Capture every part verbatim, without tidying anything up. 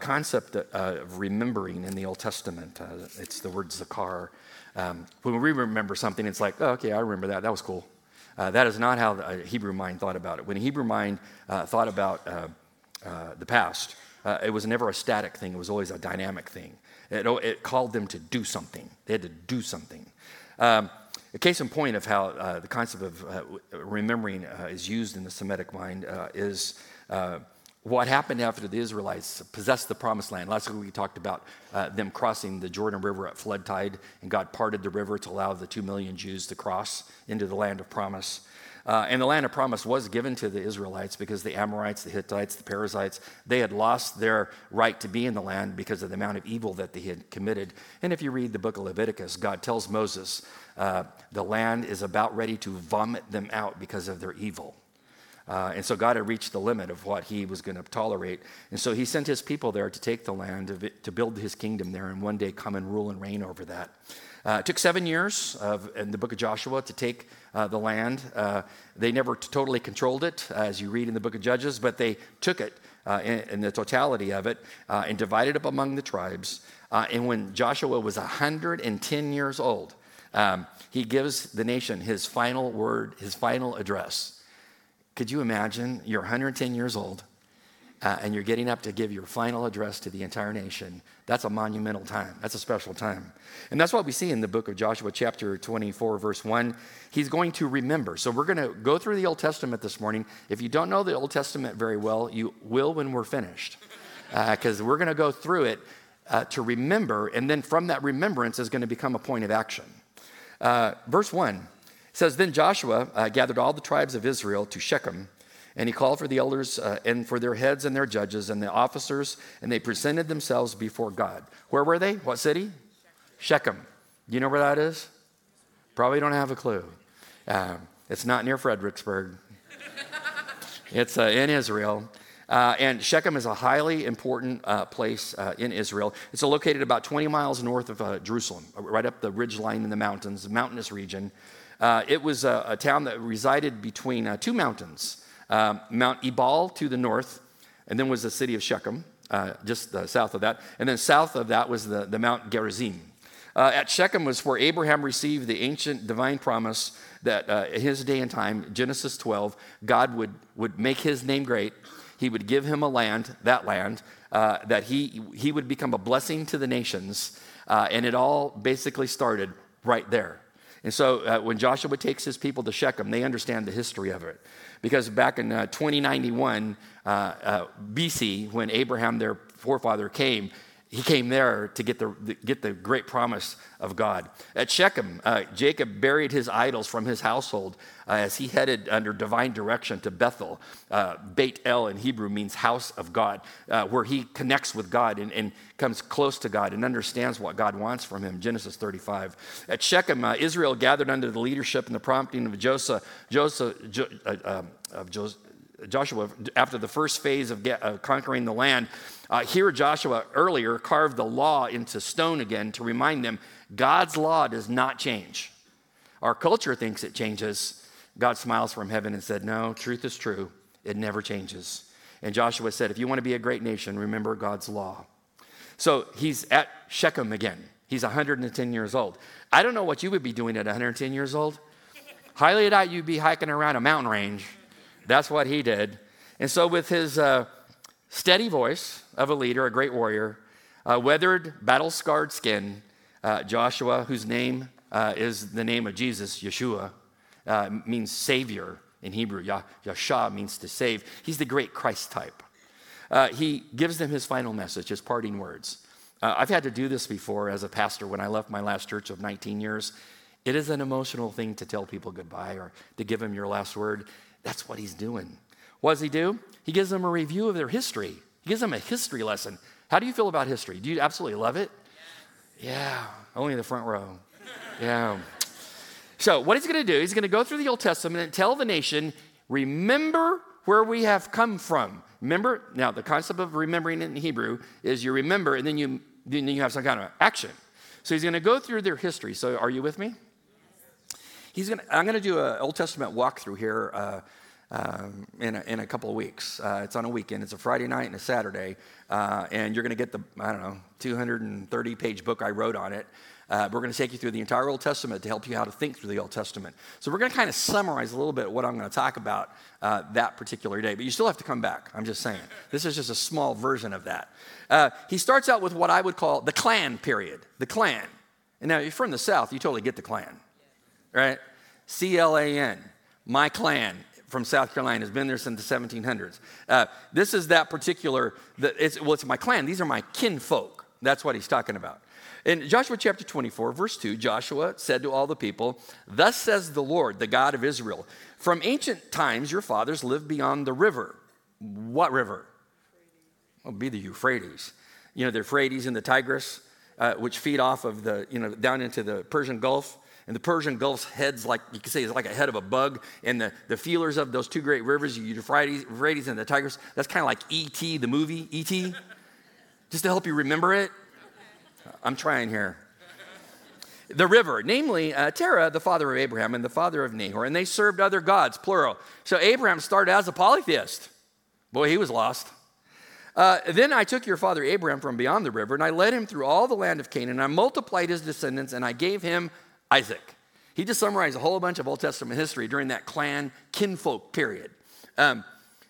concept uh, of remembering in the Old Testament, uh, it's the word zakar. Um, when we remember something, it's like, oh, okay, I remember that. That was cool. Uh, that is not how the Hebrew mind thought about it. When the Hebrew mind uh, thought about uh, uh, the past, uh, it was never a static thing. It was always a dynamic thing. It, it called them to do something. They had to do something. Um, a case in point of how uh, the concept of uh, remembering uh, is used in the Semitic mind uh, is uh, what happened after the Israelites possessed the promised land. Last week we talked about uh, them crossing the Jordan River at flood tide, and God parted the river to allow the two million Jews to cross into the land of promise. Uh, and the land of promise was given to the Israelites because the Amorites, the Hittites, the Perizzites, they had lost their right to be in the land because of the amount of evil that they had committed. And if you read the book of Leviticus, God tells Moses, uh, the land is about ready to vomit them out because of their evil. Uh, and so God had reached the limit of what he was going to tolerate. And so he sent his people there to take the land, to, to build his kingdom there, and one day come and rule and reign over that. Uh, it took seven years of, in the book of Joshua to take uh, the land. Uh, they never t- totally controlled it, uh, as you read in the book of Judges, but they took it uh, in, in the totality of it uh, and divided up among the tribes. Uh, and when Joshua was one hundred ten years old, um, he gives the nation his final word, his final address. Could you imagine you're one hundred ten years old uh, and you're getting up to give your final address to the entire nation? That's a monumental time. That's a special time. And that's what we see in the book of Joshua, chapter twenty-four, verse one. He's going to remember. So we're going to go through the Old Testament this morning. If you don't know the Old Testament very well, you will when we're finished. Because uh, we're going to go through it uh, to remember, and then from that remembrance is going to become a point of action. Uh, verse one. It says, then Joshua uh, gathered all the tribes of Israel to Shechem, and he called for the elders uh, and for their heads and their judges and the officers, and they presented themselves before God. Where were they? What city? Shechem. Do you know where that is? Probably don't have a clue. Uh, it's not near Fredericksburg. It's uh, in Israel. Uh, and Shechem is a highly important uh, place uh, in Israel. It's located about twenty miles north of uh, Jerusalem, right up the ridge line in the mountains, the mountainous region. Uh, it was a, a town that resided between uh, two mountains, uh, Mount Ebal to the north, and then was the city of Shechem, uh, just uh, south of that. And then south of that was the, the Mount Gerizim. Uh, at Shechem was where Abraham received the ancient divine promise that uh, in his day and time, Genesis twelve, God would, would make his name great. He would give him a land, that land, uh, that he, he would become a blessing to the nations. Uh, and it all basically started right there. And so uh, when Joshua takes his people to Shechem, they understand the history of it. Because back in uh, twenty ninety-one uh, uh, B C, when Abraham, their forefather, came, he came there to get the, the get the great promise of God. At Shechem, uh, Jacob buried his idols from his household uh, as he headed under divine direction to Bethel. Uh, Beit El in Hebrew means house of God, uh, where he connects with God and, and comes close to God and understands what God wants from him, Genesis thirty-five. At Shechem, uh, Israel gathered under the leadership and the prompting of Joseph, Joseph, jo, uh, uh, of Joseph, Joshua, after the first phase of get, uh, conquering the land. Uh, here, Joshua earlier carved the law into stone again to remind them God's law does not change. Our culture thinks it changes. God smiles from heaven and said, no, truth is true. It never changes. And Joshua said, if you want to be a great nation, remember God's law. So he's at Shechem again. He's one hundred ten years old. I don't know what you would be doing at one hundred ten years old. Highly doubt you'd be hiking around a mountain range. That's what he did. And so with his uh, steady voice of a leader, a great warrior, uh, weathered, battle-scarred skin, uh, Joshua, whose name uh, is the name of Jesus, Yeshua, uh, means Savior in Hebrew. Yah- Yasha means to save. He's the great Christ type. Uh, he gives them his final message, his parting words. Uh, I've had to do this before as a pastor when I left my last church of nineteen years. It is an emotional thing to tell people goodbye or to give them your last word. That's what he's doing. What does he do? He gives them a review of their history. He gives them a history lesson. How do you feel about history? Do you absolutely love it? Yeah, only in the front row. Yeah. So what he's going to do, he's going to go through the Old Testament and tell the nation, remember where we have come from. Remember, now the concept of remembering in Hebrew is you remember and then you, then you have some kind of action. So he's going to go through their history. So are you with me? He's going to, I'm going to do an Old Testament walkthrough here. Uh, um, in, a, in a couple of weeks. Uh, it's on a weekend. It's a Friday night and a Saturday. Uh, and you're going to get the, I don't know, two hundred thirty page book I wrote on it. Uh, we're going to take you through the entire Old Testament to help you how to think through the Old Testament. So we're going to kind of summarize a little bit what I'm going to talk about uh, that particular day. But you still have to come back. I'm just saying. This is just a small version of that. Uh, he starts out with what I would call the clan period. The clan. And now, if you're from the South, you totally get the clan. Right? C L A N. My clan from South Carolina has been there since the seventeen hundreds. Uh, this is that particular, the, it's, well, it's my clan. These are my kinfolk. That's what he's talking about. In Joshua chapter twenty-four, verse two, Joshua said to all the people, "Thus says the Lord, the God of Israel, from ancient times your fathers lived beyond the river." What river? Well, it'd be the Euphrates. You know, the Euphrates and the Tigris, uh, which feed off of the, you know, down into the Persian Gulf. And the Persian Gulf's head's like, you could say, is like a head of a bug. And the, the feelers of those two great rivers, the Euphrates, Euphrates and the Tigris, that's kind of like E T, the movie, E T Just to help you remember it. I'm trying here. The river, namely uh, Terah, the father of Abraham and the father of Nahor, and they served other gods, plural. So Abraham started as a polytheist. Boy, he was lost. Uh, then I took your father Abraham from beyond the river, and I led him through all the land of Canaan, and I multiplied his descendants, and I gave him Isaac. He just summarized a whole bunch of Old Testament history during that clan kinfolk period. Um,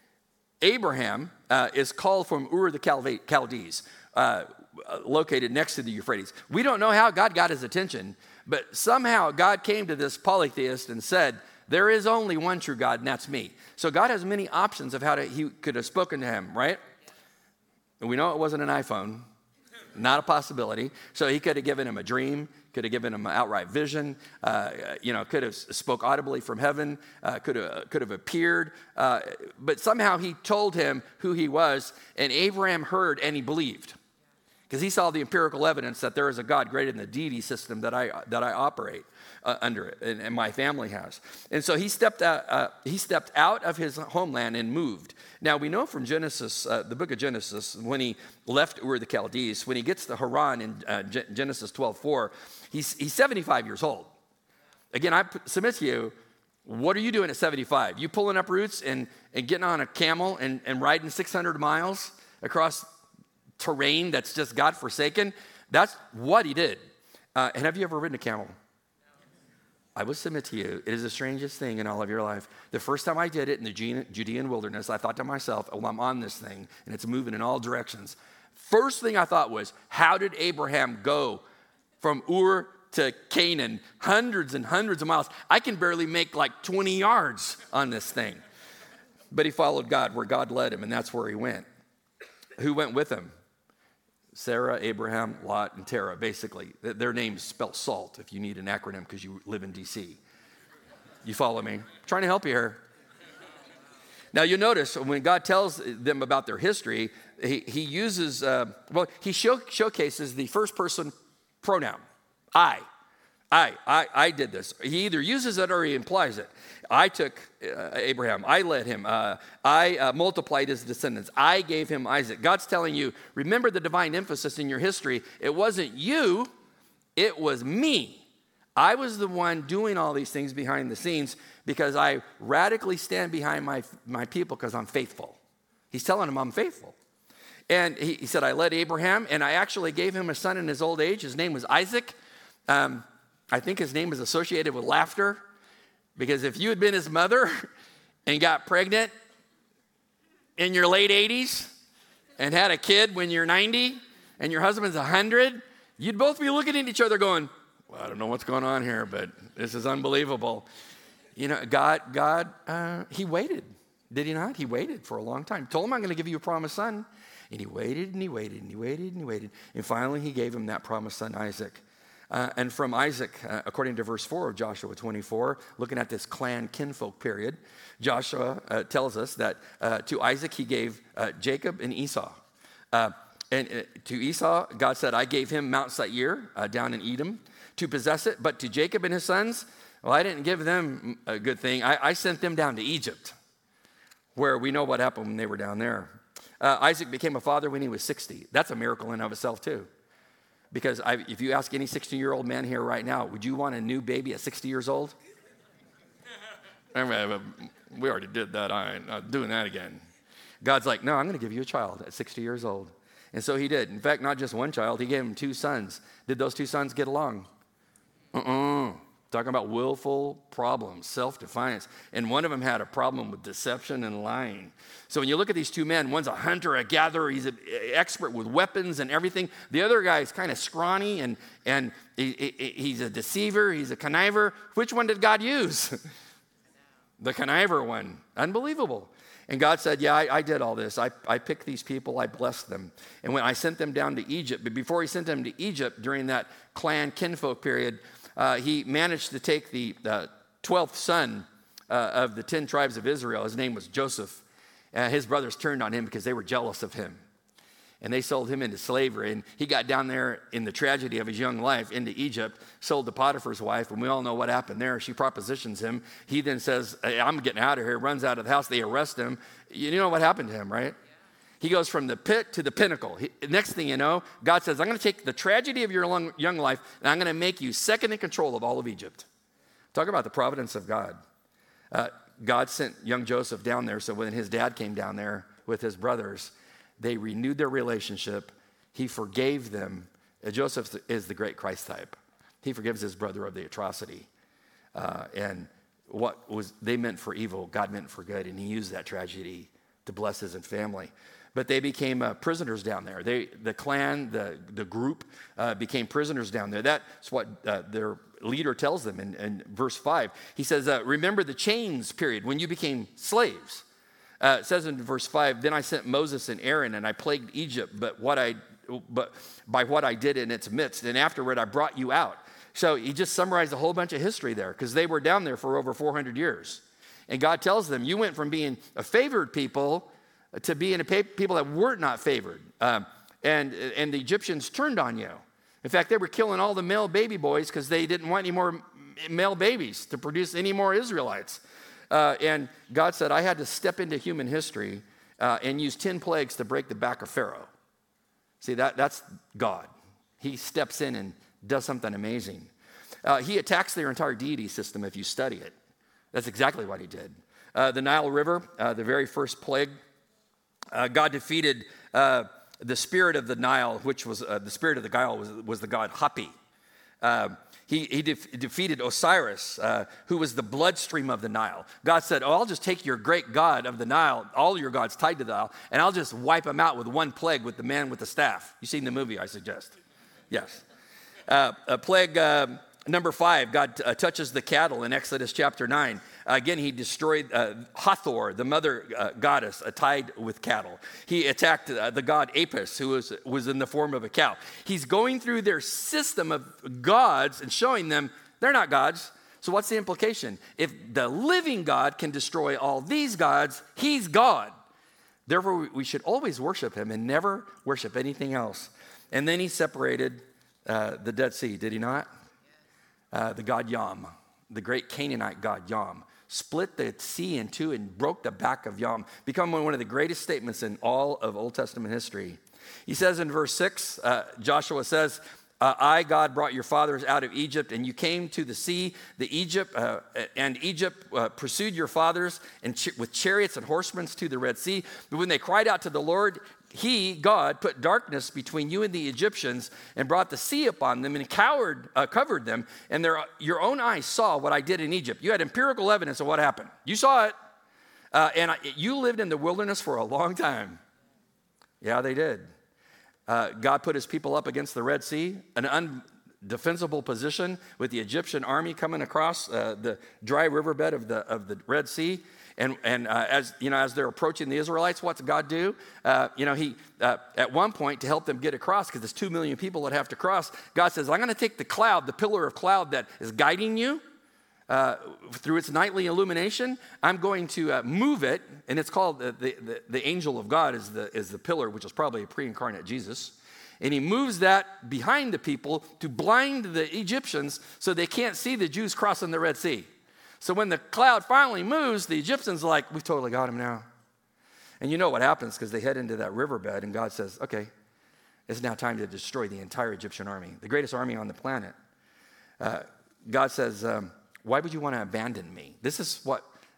Abraham uh, is called from Ur the Chalde- Chaldees, uh, located next to the Euphrates. We don't know how God got his attention, but somehow God came to this polytheist and said, there is only one true God, and that's me. So God has many options of how to, he could have spoken to him, right? And we know it wasn't an iPhone, not a possibility. So he could have given him a dream, could have given him an outright vision, uh, you know, could have spoke audibly from heaven, uh, could have could have appeared. Uh, but somehow he told him who he was, and Abraham heard and he believed. Because he saw the empirical evidence that there is a God greater than the deity system that I that I operate uh, under it, and, and my family has. And so he stepped out. Uh, he stepped out of his homeland and moved. Now we know from Genesis, uh, the book of Genesis, when he left Ur the Chaldees, when he gets to Haran in uh, G- Genesis twelve four, he's he's seventy-five years old. Again, I submit to you, what are you doing at seventy-five? You pulling up roots and and getting on a camel and, and riding six hundred miles across terrain that's just God-forsaken? That's what he did. Uh, and have you ever ridden a camel? No. I would submit to you, it is the strangest thing in all of your life. The first time I did it in the Judean wilderness, I thought to myself, oh, I'm on this thing, and it's moving in all directions. First thing I thought was, how did Abraham go from Ur to Canaan, hundreds and hundreds of miles? I can barely make like twenty yards on this thing. But he followed God where God led him, and that's where he went. Who went with him? Sarah, Abraham, Lot, and Terah, basically. Their names spell SALT if you need an acronym because you live in D C You follow me? I'm trying to help you here. Now, you'll notice when God tells them about their history, he, he uses, uh, well, he show, showcases the first person pronoun, I. I, I, I did this. He either uses it or he implies it. I took uh, Abraham. I led him. Uh, I uh, multiplied his descendants. I gave him Isaac. God's telling you, remember the divine emphasis in your history. It wasn't you. It was me. I was the one doing all these things behind the scenes because I radically stand behind my, my people because I'm faithful. He's telling them I'm faithful. And he, he said, I led Abraham, and I actually gave him a son in his old age. His name was Isaac. Um, I think his name is associated with laughter, because if you had been his mother and got pregnant in your late eighties and had a kid when you're ninety and your husband's one hundred, you'd both be looking at each other going, well, I don't know what's going on here, but this is unbelievable. You know, God, God, uh, he waited, did he not? He waited for a long time. Told him, I'm going to give you a promised son. And he waited and he waited and he waited and he waited. And finally, he gave him that promised son, Isaac. Uh, and from Isaac, uh, according to verse four of Joshua twenty-four, looking at this clan kinfolk period, Joshua uh, tells us that uh, to Isaac he gave uh, Jacob and Esau. Uh, and uh, to Esau, God said, I gave him Mount Seir uh, down in Edom to possess it. But to Jacob and his sons, well, I didn't give them a good thing. I, I sent them down to Egypt, where we know what happened when they were down there. Uh, Isaac became a father when he was sixty. That's a miracle in and of itself, too. Because I, if you ask any sixty-year-old man here right now, would you want a new baby at sixty years old? we already did that. I ain't not doing that again. God's like, no, I'm going to give you a child at sixty years old. And so he did. In fact, not just one child. He gave him two sons. Did those two sons get along? Uh-uh. Talking about willful problems, self-defiance. And one of them had a problem with deception and lying. So when you look at these two men, one's a hunter, a gatherer. He's an expert with weapons and everything. The other guy is kind of scrawny, and, and he, he, he's a deceiver. He's a conniver. Which one did God use? The conniver one. Unbelievable. And God said, yeah, I, I did all this. I, I picked these people. I blessed them. And when I sent them down to Egypt, but before he sent them to Egypt during that clan kinfolk period, uh, he managed to take the uh, twelfth son uh, of the ten tribes of Israel. His name was Joseph. Uh, his brothers turned on him because they were jealous of him. And they sold him into slavery. And he got down there in the tragedy of his young life into Egypt, sold to Potiphar's wife, and we all know what happened there. She propositions him. He then says, hey, I'm getting out of here, runs out of the house. They arrest him. You know what happened to him, right? Yeah. He goes from the pit to the pinnacle. He, next thing you know, God says, I'm going to take the tragedy of your long, young life, and I'm going to make you second in control of all of Egypt. Talk about the providence of God. Uh, God sent young Joseph down there, so when his dad came down there with his brothers, they renewed their relationship. He forgave them. Uh, Joseph is the great Christ type. He forgives his brother of the atrocity. Uh, and what was they meant for evil, God meant for good. And he used that tragedy to bless his family. But they became uh, prisoners down there. They, the clan, the, the group uh, became prisoners down there. That's what uh, their leader tells them in, in verse five. He says, uh, remember the chains period when you became slaves. Uh, it says in verse five, then I sent Moses and Aaron, and I plagued Egypt, but what I, but by what I did in its midst, and afterward I brought you out. So he just summarized a whole bunch of history there, because they were down there for over four hundred years. And God tells them, you went from being a favored people to being a people that were not favored. Um, and, and the Egyptians turned on you. In fact, they were killing all the male baby boys because they didn't want any more male babies to produce any more Israelites. Uh, and God said, I had to step into human history uh, and use ten plagues to break the back of Pharaoh. See, that, that's God. He steps in and does something amazing. Uh, he attacks their entire deity system if you study it. That's exactly what he did. Uh, the Nile River, uh, the very first plague, uh, God defeated uh, the spirit of the Nile, which was uh, the spirit of the Nile was, was the god Hapi. Uh, he he def- defeated Osiris, uh, who was the bloodstream of the Nile. God said, oh, I'll just take your great god of the Nile, all your gods tied to the Nile, and I'll just wipe them out with one plague with the man with the staff. You've seen the movie, I suggest. Yes. Uh, a plague uh, number five, God uh, touches the cattle in Exodus chapter nine. Uh, again, he destroyed uh, Hathor, the mother uh, goddess, uh, tied with cattle. He attacked uh, the god Apis, who was, was in the form of a cow. He's going through their system of gods and showing them they're not gods. So what's the implication? If the living God can destroy all these gods, he's God. Therefore, we should always worship him and never worship anything else. And then he separated uh, the Dead Sea, did he not? Uh, the god Yam, the great Canaanite god Yam, split the sea in two and broke the back of Yam, become one of the greatest statements in all of Old Testament history. He says in verse six, uh, Joshua says, uh, I, God, brought your fathers out of Egypt, and you came to the sea, the Egypt, uh, and Egypt uh, pursued your fathers and ch- with chariots and horsemen to the Red Sea. But when they cried out to the Lord, he, God, put darkness between you and the Egyptians and brought the sea upon them and cowered, uh, covered them. And their, your own eyes saw what I did in Egypt. You had empirical evidence of what happened. You saw it. Uh, and I, you lived in the wilderness for a long time. Yeah, they did. Uh, God put his people up against the Red Sea, an undefensible position with the Egyptian army coming across uh, the dry riverbed of the, of the Red Sea. And, and uh, as you know, as they're approaching the Israelites, what's God do? Uh, you know, he uh, at one point to help them get across, because there's two million people that have to cross. God says, "I'm going to take the cloud, the pillar of cloud that is guiding you uh, through its nightly illumination. I'm going to uh, move it, and it's called the, the the angel of God is the is the pillar, which is probably a pre-incarnate Jesus." And he moves that behind the people to blind the Egyptians so they can't see the Jews crossing the Red Sea. So when the cloud finally moves, the Egyptians are like, we've totally got him now. And you know what happens, because they head into that riverbed, and God says, okay, it's now time to destroy the entire Egyptian army, the greatest army on the planet. Uh, God says, um, why would you want to abandon me? This is what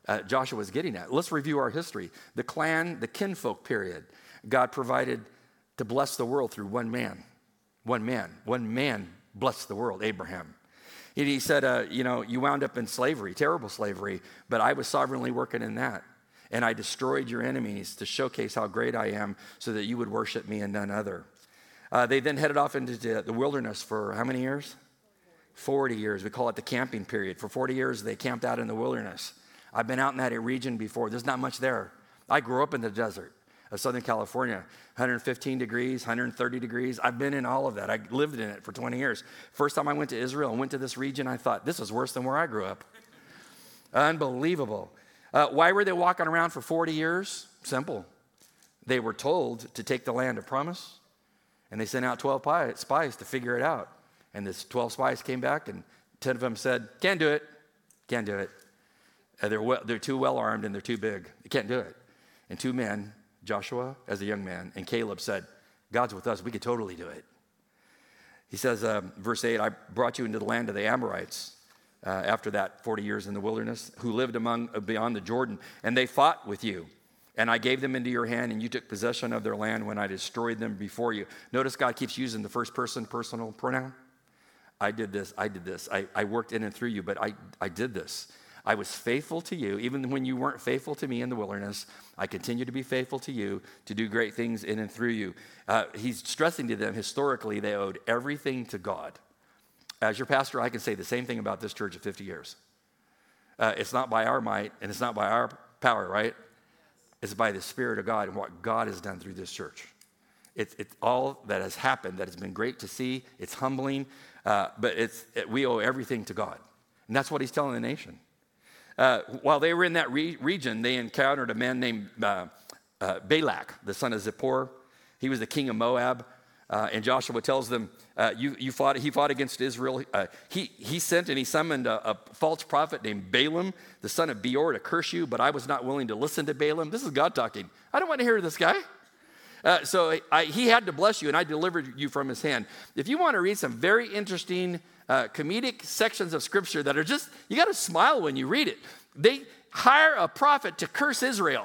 uh, Joshua was getting at. Let's review our history. The clan, the kinfolk period, God provided to bless the world through one man. One man. One man blessed the world, Abraham. And he said, uh, you know, you wound up in slavery, terrible slavery, but I was sovereignly working in that. And I destroyed your enemies to showcase how great I am so that you would worship me and none other. Uh, they then headed off into the wilderness for how many years? forty years. We call it the camping period. For forty years, they camped out in the wilderness. I've been out in that region before. There's not much there. I grew up in the desert of Southern California, one hundred fifteen degrees, one hundred thirty degrees. I've been in all of that. I lived in it for twenty years. First time I went to Israel and went to this region, I thought, this is worse than where I grew up. Unbelievable. Uh, why were they walking around for forty years? Simple. They were told to take the land of promise, and they sent out twelve spies to figure it out. And this twelve spies came back, and ten of them said, can't do it, can't do it. Uh, they're, well, they're too well-armed, and they're too big. They can't do it. And two men, Joshua as a young man, and Caleb said, God's with us, we could totally do it. He says, um, verse eight, I brought you into the land of the Amorites, uh, after that forty years in the wilderness, who lived among uh, beyond the Jordan, and they fought with you. And I gave them into your hand, and you took possession of their land when I destroyed them before you. Notice God keeps using the first person personal pronoun. I did this, I did this. I, I worked in and through you, but I, I did this. I was faithful to you. Even when you weren't faithful to me in the wilderness, I continue to be faithful to you, to do great things in and through you. Uh, he's stressing to them, historically, they owed everything to God. As your pastor, I can say the same thing about this church of fifty years. Uh, it's not by our might, and it's not by our power, right? It's by the Spirit of God and what God has done through this church. It's, it's all that has happened that has been great to see. It's humbling, uh, but it's, it, we owe everything to God. And that's what he's telling the nation. Uh, while they were in that re- region, they encountered a man named uh, uh, Balak, the son of Zippor. He was the king of Moab. Uh, and Joshua tells them, uh, you, you fought, he fought against Israel. Uh, he, he sent and he summoned a, a false prophet named Balaam, the son of Beor, to curse you, but I was not willing to listen to Balaam. This is God talking. I don't want to hear this guy. Uh, so I, he had to bless you, and I delivered you from his hand. If you want to read some very interesting uh, comedic sections of Scripture that are just, you got to smile when you read it. They hire a prophet to curse Israel.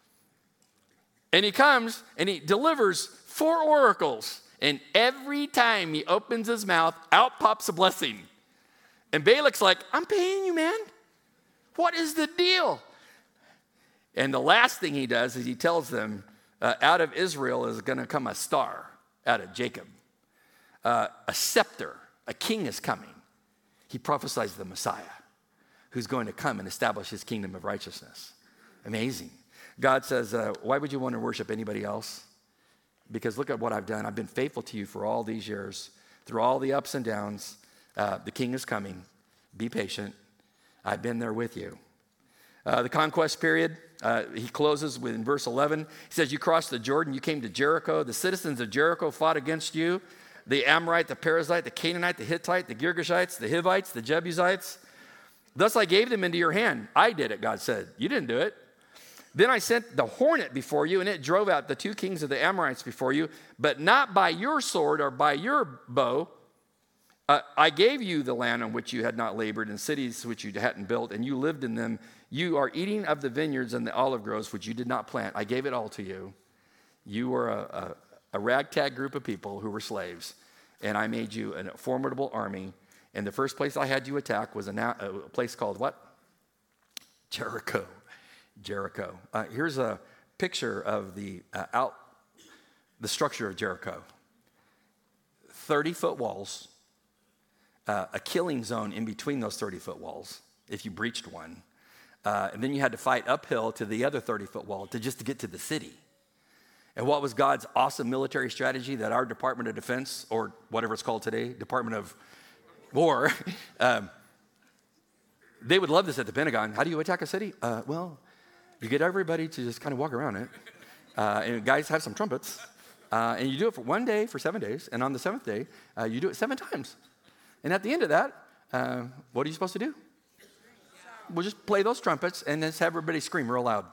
And he comes and he delivers four oracles. And every time he opens his mouth, out pops a blessing. And Balak's like, I'm paying you, man. What is the deal? And the last thing he does is he tells them, uh, out of Israel is going to come a star, out of Jacob. Uh, a scepter, a king is coming. He prophesies the Messiah, who's going to come and establish his kingdom of righteousness. Amazing. God says, uh, why would you want to worship anybody else? Because look at what I've done. I've been faithful to you for all these years. Through all the ups and downs, uh, the king is coming. Be patient. I've been there with you. Uh, the conquest period, uh, he closes with in verse eleven. He says, you crossed the Jordan, you came to Jericho. The citizens of Jericho fought against you. The Amorite, the Perizzite, the Canaanite, the Hittite, the Girgashites, the Hivites, the Jebusites. Thus I gave them into your hand. I did it, God said. You didn't do it. Then I sent the hornet before you, and it drove out the two kings of the Amorites before you, but not by your sword or by your bow. Uh, I gave you the land on which you had not labored, and cities which you hadn't built, and you lived in them. You are eating of the vineyards and the olive groves which you did not plant. I gave it all to you. You were a, a, a ragtag group of people who were slaves, and I made you a formidable army. And the first place I had you attack was a, na- a place called what? Jericho. Jericho. Uh, here's a picture of the uh, out, the structure of Jericho. thirty-foot walls, uh, a killing zone in between those thirty-foot walls, if you breached one. Uh, and then you had to fight uphill to the other thirty-foot wall to just to get to the city. And what was God's awesome military strategy that our Department of Defense, or whatever it's called today, Department of War, um, they would love this at the Pentagon. How do you attack a city? Uh, well... You get everybody to just kind of walk around it. Uh, and guys have some trumpets. Uh, and you do it for one day, for seven days. And on the seventh day, uh, you do it seven times. And at the end of that, uh, what are you supposed to do? We'll just play those trumpets and just have everybody scream real loud.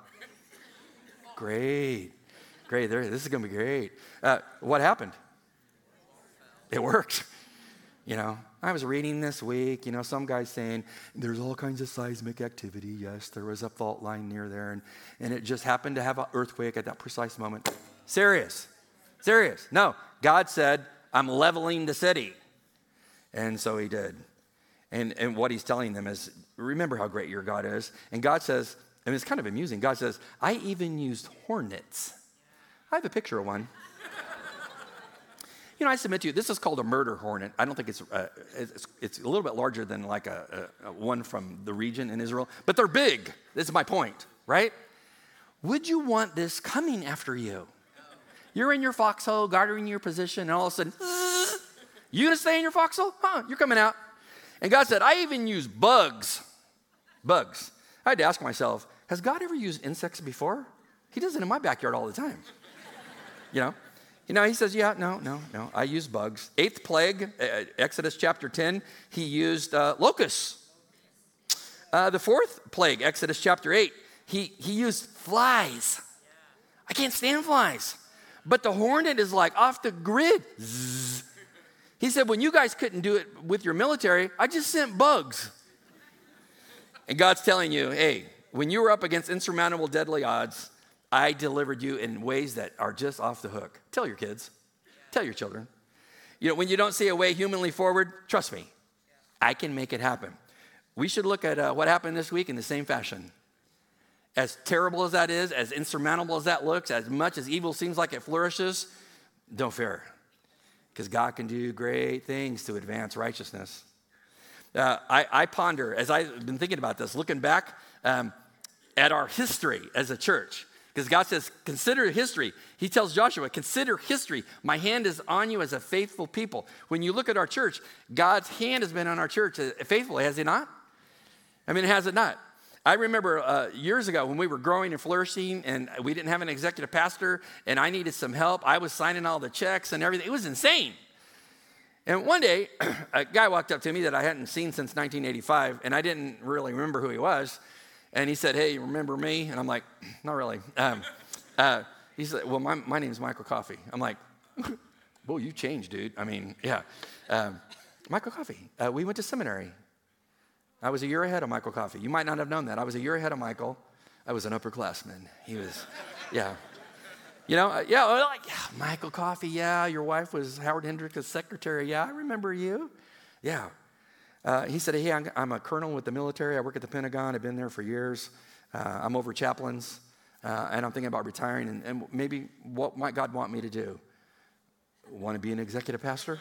Great. Great. There, this is going to be great. Uh, what happened? It worked. You know, I was reading this week, you know, some guy saying, there's all kinds of seismic activity. Yes, there was a fault line near there, and, and it just happened to have an earthquake at that precise moment. Serious. Serious. No, God said, I'm leveling the city. And so he did. And, and what he's telling them is, remember how great your God is. And God says, and it's kind of amusing, God says, I even used hornets. I have a picture of one. You know, I submit to you, this is called a murder hornet. I don't think it's, uh, it's, it's a little bit larger than like a, a, a one from the region in Israel, but they're big. This is my point, right? Would you want this coming after you? You're in your foxhole, guarding your position, and all of a sudden, you gonna stay in your foxhole? Huh, you're coming out. And God said, I even use bugs. Bugs. I had to ask myself, has God ever used insects before? He does it in my backyard all the time. You know? You know, he says, yeah, no, no, no, I use bugs. Eighth plague, uh, Exodus chapter ten, he used uh, locusts. Uh, the fourth plague, Exodus chapter eight, he, he used flies. I can't stand flies. But the hornet is like off the grid. Zzz. He said, when you guys couldn't do it with your military, I just sent bugs. And God's telling you, hey, when you were up against insurmountable deadly odds, I delivered you in ways that are just off the hook. Tell your kids. Tell your children. You know, when you don't see a way humanly forward, trust me, I can make it happen. We should look at uh, what happened this week in the same fashion. As terrible as that is, as insurmountable as that looks, as much as evil seems like it flourishes, don't fear. Because God can do great things to advance righteousness. Uh, I, I ponder, as I've been thinking about this, looking back um, at our history as a church. Because God says, consider history. He tells Joshua, consider history. My hand is on you as a faithful people. When you look at our church, God's hand has been on our church faithfully, has he not? I mean, has it not? I remember uh, years ago when we were growing and flourishing and we didn't have an executive pastor and I needed some help. I was signing all the checks and everything. It was insane. And one day, a guy walked up to me that I hadn't seen since nineteen eighty-five, and I didn't really remember who he was. And he said, hey, remember me? And I'm like, not really. Um, uh, he said, well, my, my name's Michael Coffey. I'm like, well, you changed, dude. I mean, yeah. Um, Michael Coffey. Uh, we went to seminary. I was a year ahead of Michael Coffey. You might not have known that. I was a year ahead of Michael. I was an upperclassman. He was, yeah. You know, uh, yeah, like, yeah, Michael Coffey, yeah. Your wife was Howard Hendricks' secretary. Yeah, I remember you. Yeah. Uh, he said, hey, I'm, I'm a colonel with the military. I work at the Pentagon. I've been there for years. Uh, I'm over chaplains, uh, and I'm thinking about retiring, and, and maybe what might God want me to do? Want to be an executive pastor?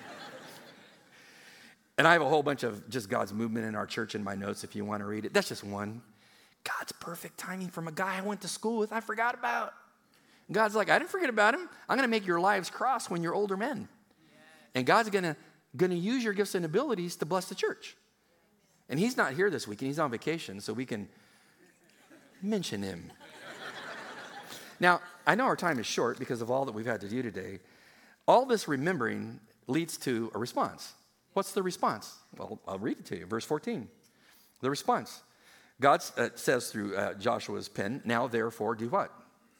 And I have a whole bunch of just God's movement in our church in my notes if you want to read it. That's just one. God's perfect timing from a guy I went to school with I forgot about. God's like, I didn't forget about him. I'm going to make your lives cross when you're older men. And God's going to going to use your gifts and abilities to bless the church. And he's not here this week, and he's on vacation, so we can mention him. Now, I know our time is short because of all that we've had to do today. All this remembering leads to a response. What's the response? Well, I'll read it to you. Verse fourteen. The response. God uh, says through uh, Joshua's pen, now therefore do what?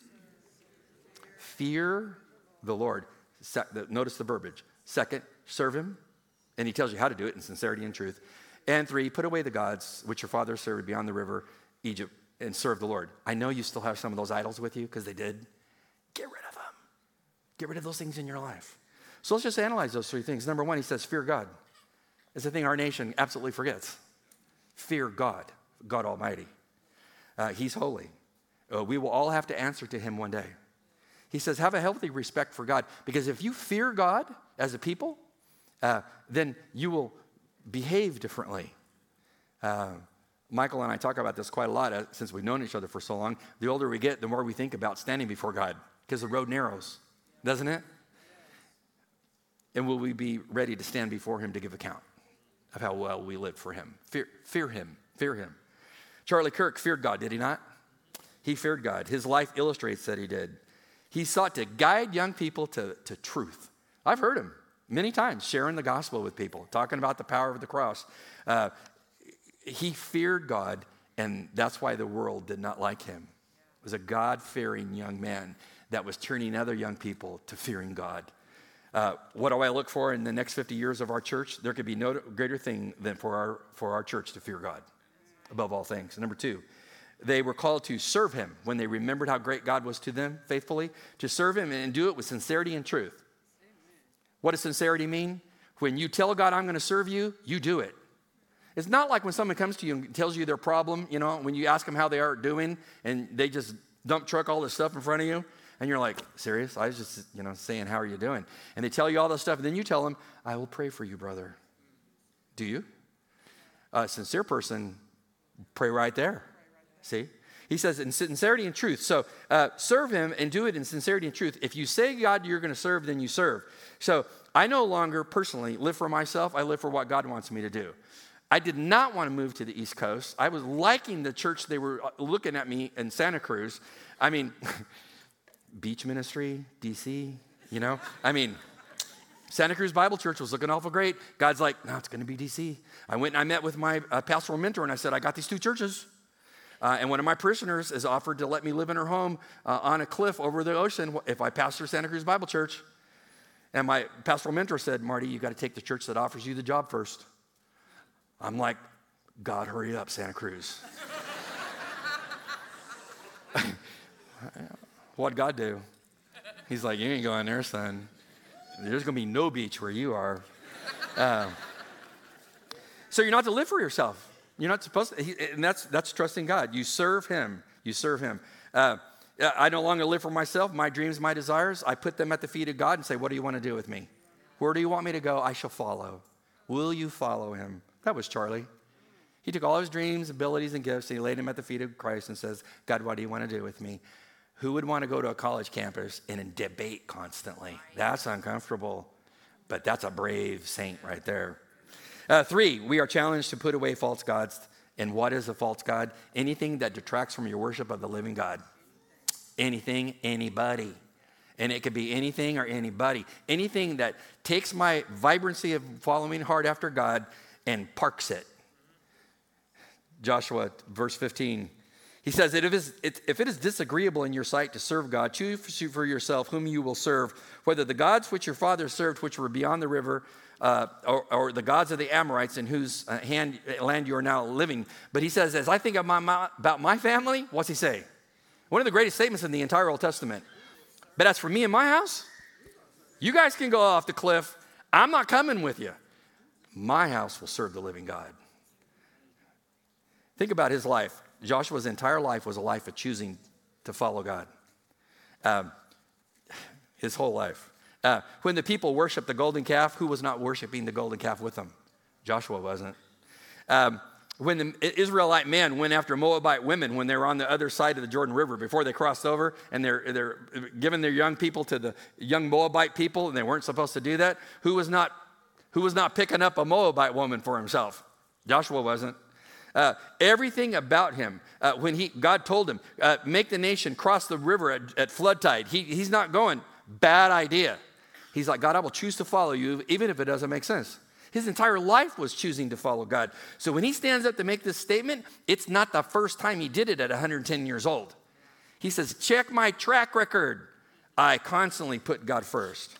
Fear the Lord. Se- the, notice the verbiage. Second, serve him. And he tells you how to do it in sincerity and truth. And three, put away the gods which your fathers served beyond the river, Egypt, and serve the Lord. I know you still have some of those idols with you because they did. Get rid of them. Get rid of those things in your life. So let's just analyze those three things. Number one, he says, fear God. It's the thing our nation absolutely forgets. Fear God, God Almighty. Uh, he's holy. Uh, we will all have to answer to him one day. He says, have a healthy respect for God. Because if you fear God as a people, uh, then you will behave differently. Uh, Michael and I talk about this quite a lot uh, since we've known each other for so long. The older we get, the more we think about standing before God because the road narrows, doesn't it? And will we be ready to stand before him to give account of how well we lived for him? Fear, fear him, fear him. Charlie Kirk feared God, did he not? He feared God. His life illustrates that he did. He sought to guide young people to, to truth. I've heard him many times sharing the gospel with people, talking about the power of the cross. Uh, he feared God, and that's why the world did not like him. He was a God-fearing young man that was turning other young people to fearing God. Uh, what do I look for in the next fifty years of our church? There could be no greater thing than for our, for our church to fear God above all things. Number two, they were called to serve him when they remembered how great God was to them faithfully, to serve him and do it with sincerity and truth. What does sincerity mean? When you tell God, I'm going to serve you, you do it. It's not like when someone comes to you and tells you their problem, you know, when you ask them how they are doing and they just dump truck all this stuff in front of you. And you're like, serious? I was just, you know, saying, how are you doing? And they tell you all this stuff. And then you tell them, I will pray for you, brother. Do you? A sincere person, pray right there. See? He says in sincerity and truth. So uh, serve him and do it in sincerity and truth. If you say, God, you're going to serve, then you serve. So I no longer personally live for myself. I live for what God wants me to do. I did not want to move to the East Coast. I was liking the church. They were looking at me in Santa Cruz. I mean, beach ministry, D C, you know? I mean, Santa Cruz Bible Church was looking awful great. God's like, no, it's going to be D C. I went and I met with my uh, pastoral mentor, and I said, I got these two churches. Uh, and one of my parishioners has offered to let me live in her home uh, on a cliff over the ocean if I pastor Santa Cruz Bible Church. And my pastoral mentor said, Marty, you got to take the church that offers you the job first. I'm like, God, hurry up, Santa Cruz. What'd God do? He's like, you ain't going there, son. There's going to be no beach where you are. Uh, so you're not to live for yourself. You're not supposed to, he, and that's that's trusting God. You serve him. You serve him. Uh, I no longer live for myself, my dreams, my desires. I put them at the feet of God and say, what do you want to do with me? Where do you want me to go? I shall follow. Will you follow him? That was Charlie. He took all his dreams, abilities, and gifts, and he laid them at the feet of Christ and says, God, what do you want to do with me? Who would want to go to a college campus and debate constantly? That's uncomfortable, but that's a brave saint right there. Uh, three, we are challenged to put away false gods. And what is a false god? Anything that detracts from your worship of the living God. Anything, anybody. And it could be anything or anybody. Anything that takes my vibrancy of following hard after God and parks it. Joshua, verse fifteen. He says, if it is disagreeable in your sight to serve God, choose for yourself whom you will serve, whether the gods which your fathers served, which were beyond the river, uh, or, or the gods of the Amorites in whose uh, hand, land you are now living. But he says, as I think of my, my, about my family, what's he say? One of the greatest statements in the entire Old Testament. But as for me and my house, you guys can go off the cliff. I'm not coming with you. My house will serve the living God. Think about his life. Joshua's entire life was a life of choosing to follow God. Um, his whole life. Uh, when the people worshiped the golden calf, who was not worshiping the golden calf with them? Joshua wasn't. Um, when the Israelite men went after Moabite women when they were on the other side of the Jordan River before they crossed over, and they're, they're giving their young people to the young Moabite people, and they weren't supposed to do that, who was not, who was not picking up a Moabite woman for himself? Joshua wasn't. Uh, everything about him, uh, when he God told him, uh, make the nation cross the river at, at flood tide, he, he's not going, bad idea. He's like, God, I will choose to follow you even if it doesn't make sense. His entire life was choosing to follow God. So when he stands up to make this statement, it's not the first time he did it at one hundred ten years old. He says, check my track record. I constantly put God first.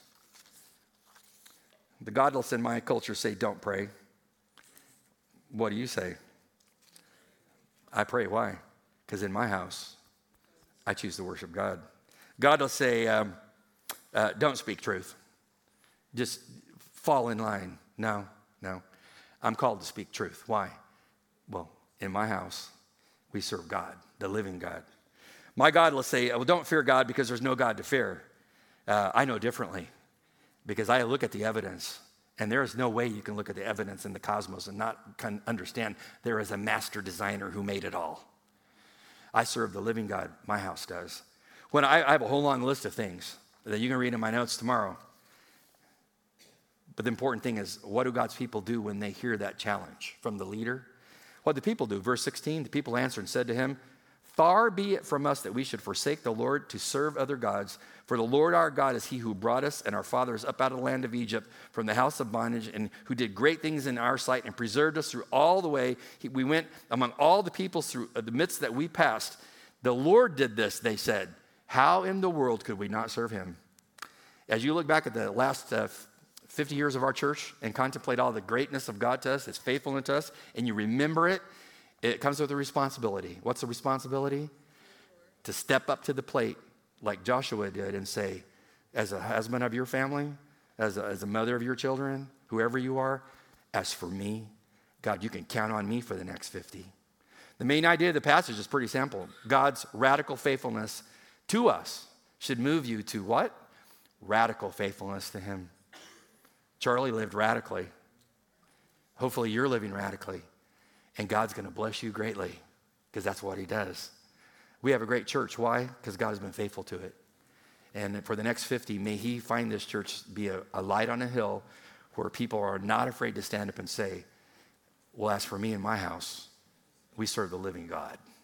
The godless in my culture say, don't pray. What do you say? I pray. Why? Because in my house, I choose to worship God. God will say, um, uh, don't speak truth. Just fall in line. No, no. I'm called to speak truth. Why? Well, in my house, we serve God, the living God. My God will say, well, don't fear God because there's no God to fear. Uh, I know differently because I look at the evidence. And there is no way you can look at the evidence in the cosmos and not understand there is a master designer who made it all. I serve the living God. My house does. When I, I have a whole long list of things that you can read in my notes tomorrow. But the important thing is, what do God's people do when they hear that challenge from the leader? What do the people do? Verse sixteen, the people answered and said to him, far be it from us that we should forsake the Lord to serve other gods. For the Lord our God is he who brought us and our fathers up out of the land of Egypt from the house of bondage, and who did great things in our sight and preserved us through all the way. He, we went among all the peoples through the midst that we passed. The Lord did this, they said. How in the world could we not serve him? As you look back at the last uh, fifty years of our church and contemplate all the greatness of God to us, his faithfulness to us, and you remember it, it comes with a responsibility. What's the responsibility? To step up to the plate like Joshua did and say, as a husband of your family, as a, as a mother of your children, whoever you are, as for me, God, you can count on me for the next fifty. The main idea of the passage is pretty simple. God's radical faithfulness to us should move you to what? Radical faithfulness to him. Charlie lived radically. Hopefully you're living radically. And God's going to bless you greatly because that's what he does. We have a great church. Why? Because God has been faithful to it. And for the next fifty, may he find this church be a, a light on a hill where people are not afraid to stand up and say, well, as for me and my house, we serve the living God.